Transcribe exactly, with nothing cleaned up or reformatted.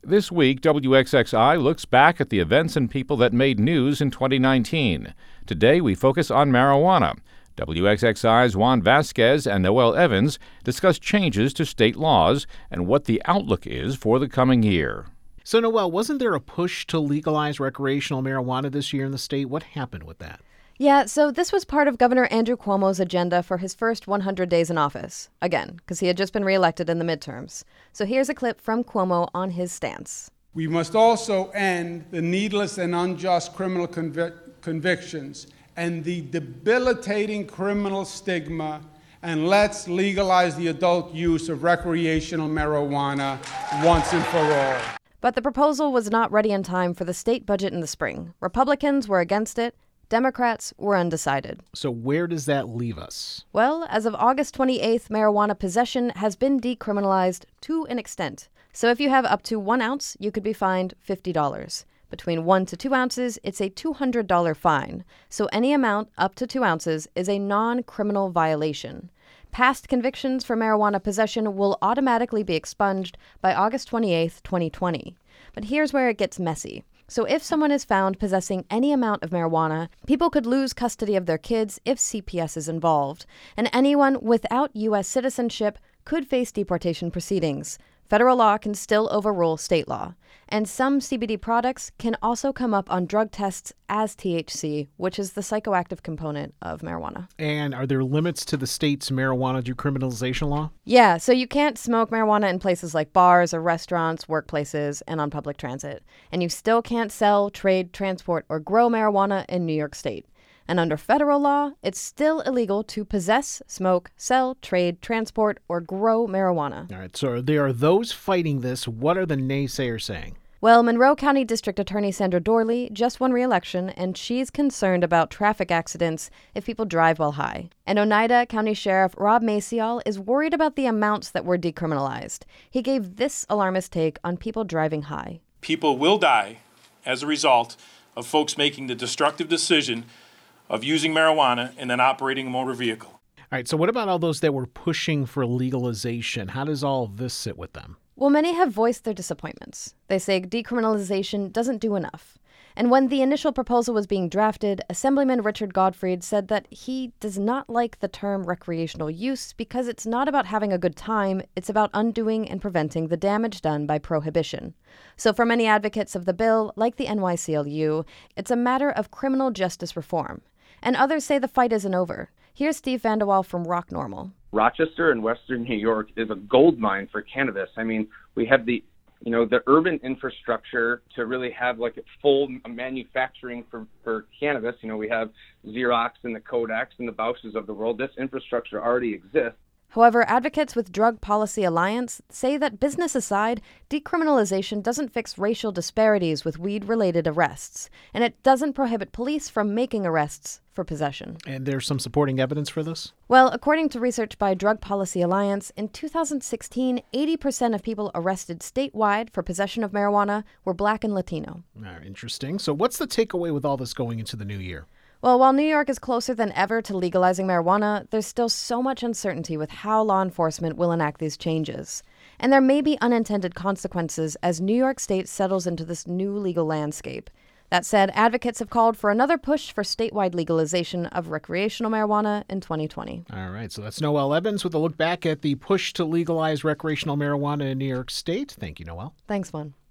This week, W X X I looks back at the events and people that made news in twenty nineteen. Today, we focus on marijuana. W X X I's Juan Vasquez and Noel Evans discuss changes to state laws and what the outlook is for the coming year. So, Noel, wasn't there a push to legalize recreational marijuana this year in the state? What happened with that? Yeah, so this was part of Governor Andrew Cuomo's agenda for his first one hundred days in office. Again, because he had just been reelected in the midterms. So here's a clip from Cuomo on his stance. We must also end the needless and unjust criminal convic- convictions and the debilitating criminal stigma, and let's legalize the adult use of recreational marijuana once and for all. But the proposal was not ready in time for the state budget in the spring. Republicans were against it. Democrats were undecided. So where does that leave us? Well, as of August twenty-eighth, marijuana possession has been decriminalized to an extent. So if you have up to one ounce, you could be fined fifty dollars. Between one to two ounces, it's a two hundred dollars fine. So any amount up to two ounces is a non-criminal violation. Past convictions for marijuana possession will automatically be expunged by August twenty-eighth, twenty twenty. But here's where it gets messy. So if someone is found possessing any amount of marijuana, people could lose custody of their kids if C P S is involved. And anyone without U S citizenship could face deportation proceedings. Federal law can still overrule state law. And some C B D products can also come up on drug tests as T H C, which is the psychoactive component of marijuana. And are there limits to the state's marijuana decriminalization law? Yeah, so you can't smoke marijuana in places like bars or restaurants, workplaces, and on public transit. And you still can't sell, trade, transport, or grow marijuana in New York State. And under federal law, it's still illegal to possess, smoke, sell, trade, transport, or grow marijuana. All right, so there are those fighting this. What are the naysayers saying? Well, Monroe County District Attorney Sandra Dorley just won re-election, and she's concerned about traffic accidents if people drive while high. And Oneida County Sheriff Rob Maciel is worried about the amounts that were decriminalized. He gave this alarmist take on people driving high. People will die as a result of folks making the destructive decision of using marijuana and then operating a motor vehicle. All right, so what about all those that were pushing for legalization? How does all of this sit with them? Well, many have voiced their disappointments. They say decriminalization doesn't do enough. And when the initial proposal was being drafted, Assemblyman Richard Godfrey said that he does not like the term recreational use because it's not about having a good time, it's about undoing and preventing the damage done by prohibition. So for many advocates of the bill, like the N Y C L U, it's a matter of criminal justice reform. And others say the fight isn't over. Here's Steve Vanderwall from Rock Normal. Rochester and Western New York is a gold mine for cannabis. I mean, we have the, you know, the urban infrastructure to really have like a full manufacturing for, for cannabis. You know, we have Xerox and the Kodaks and the Bausch's of the world. This infrastructure already exists. However, advocates with Drug Policy Alliance say that business aside, decriminalization doesn't fix racial disparities with weed-related arrests, and it doesn't prohibit police from making arrests for possession. And there's some supporting evidence for this? Well, according to research by Drug Policy Alliance, in two thousand sixteen, eighty percent of people arrested statewide for possession of marijuana were Black and Latino. Ah, interesting. So what's the takeaway with all this going into the new year? Well, while New York is closer than ever to legalizing marijuana, there's still so much uncertainty with how law enforcement will enact these changes. And there may be unintended consequences as New York State settles into this new legal landscape. That said, advocates have called for another push for statewide legalization of recreational marijuana in twenty twenty. All right, so that's Noel Evans with a look back at the push to legalize recreational marijuana in New York State. Thank you, Noel. Thanks, Juan.